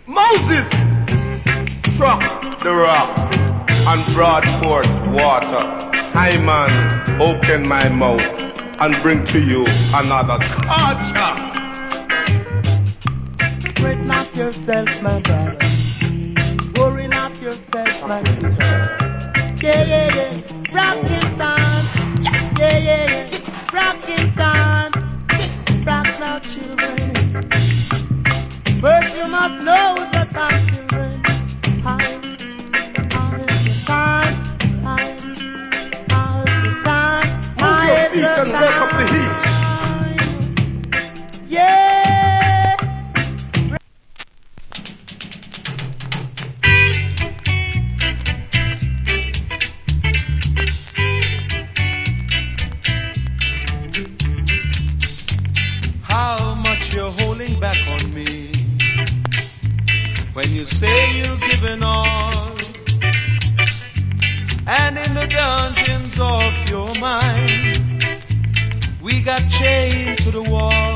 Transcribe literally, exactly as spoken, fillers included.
Moses struck the rock and brought forth water. I, man, open my mouth and bring to you another scorcher. Fret not yourself, my brother. Worry not yourself, my sister. Yeah, yeah, yeah. Rockin' time. Yeah, yeah, yeah. Rockin' time. Rock now, children. First you must know the time, children. High, high is the time. High, high is the time. Move your feet and work up the heat. Yeah. How much you're holding back on me when you say you're giving all, and in the dungeons of your mind we got chained to the wall.